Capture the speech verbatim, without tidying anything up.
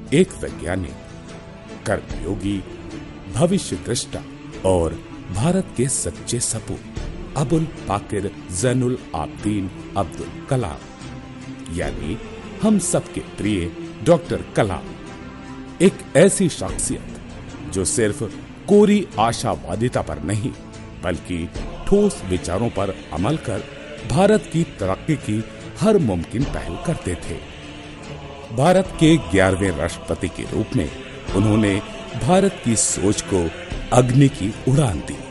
एक वैज्ञानिक, कर्मयोगी, भविष्य दृष्टा और भारत के सच्चे सपूत अबुल पाकिर जैनुल आबदीन अब्दुल कलाम यानी हम सबके प्रिय डॉक्टर कलाम, एक ऐसी शख्सियत जो सिर्फ कोरी आशावादिता पर नहीं बल्कि ठोस विचारों पर अमल कर भारत की तरक्की की हर मुमकिन पहल करते थे। भारत के ग्यारहवें राष्ट्रपति के रूप में उन्होंने भारत की सोच को अग्नि की उड़ान दी।